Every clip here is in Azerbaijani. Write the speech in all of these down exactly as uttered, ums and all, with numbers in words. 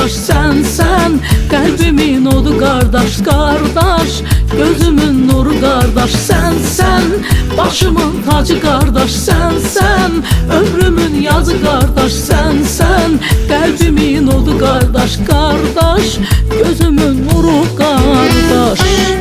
qardaş sənsən, qəlbimin odu qardaş, qardaş, gözümün nuru qardaş sənsən, başımın tacı qardaş sənsən, ömrümün yazı qardaş sənsən, qəlbimin odu qardaş, qardaş, gözümün nuru qardaş.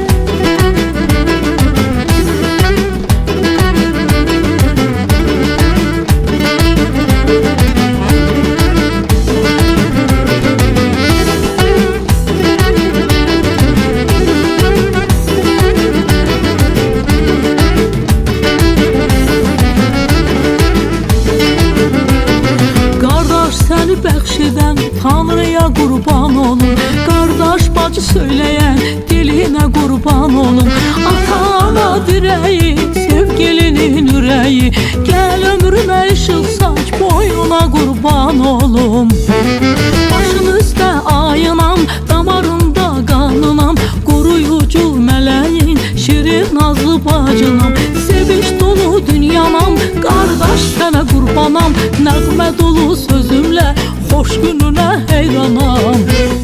Bəxş edən Tanrıya qurban olun, qardaş bacı söyləyən dilinə qurban olun. Ata-ana dirəyi, sevgilinin ürəyi, gəl ömrümə işıq saç, boynuna qurban olum. Başın üstə ayınam, damarında qanınam, qoruyucu mələyin, şirin nazlı bacınam, seviş dolu dünyanam, qardaş sənə qurbanam, nəğmə dolu sözümlə xoş gününə heyranam.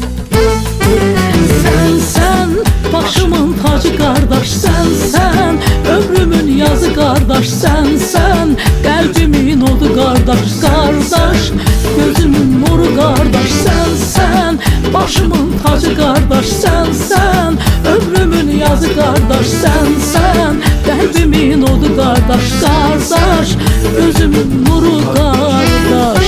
Sənsən, başımın tacı qardaş sənsən, ömrümün yazı qardaş sənsən, qəlbimin odu qardaş, qardaş, gözümün nuru qardaş sənsən, başımın tacı qardaş sənsən, ömrümün yazı qardaş sənsən, qəlbimin odu qardaş, qardaş, gözümün nuru qardaş.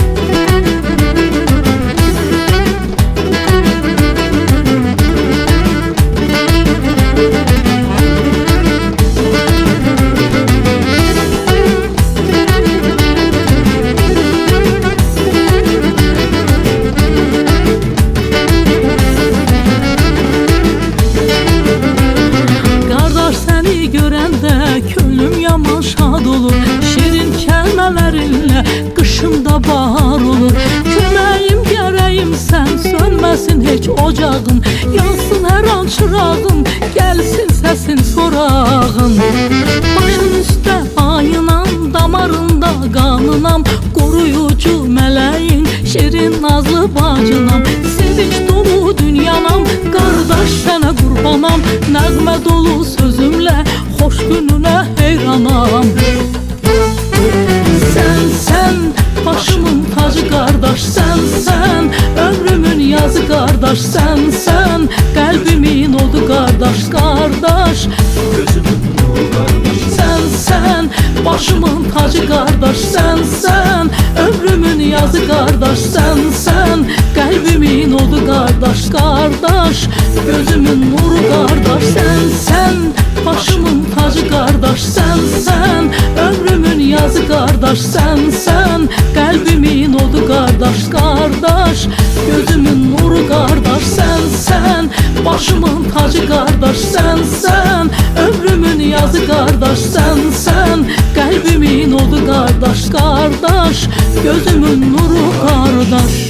Könlüm yaman şad olur, şirin kəlmələrinlə qışımda bahar olur. Köməyim, gərəyim sən, sönməsin heç ocağım, yansın hər an çırağım, gəlsin səsin sorağım. Başın üstə ayınam, damarında qanınam, qoruyucu mələyin, şirin nazlı bacınam, sevinç dolu dünyanam, qardaş sənə qurbanam, nəğmə dolu sözümlə xoş gününə heyranam. Sənsən, başımın tacı qardaş sənsən, ömrümün yazı qardaş sənsən, qəlbimin odu qardaş, qardaş, gözümün nuru qardaş sənsən, başımın tacı qardaş sənsən, ömrümün yazı qardaş sənsən, qəlbimin odu qardaş, qardaş, gözümün nuru qardaş sənsən, başımın tacı qardaş sənsən, ömrümün yazı qardaş sənsən, qəlbimin odu qardaş, qardaş, gözümün nuru qardaş sənsən, başımın tacı qardaş sənsən, ömrümün yazı qardaş sənsən, qəlbimin odu qardaş, qardaş, gözümün nuru qardaş.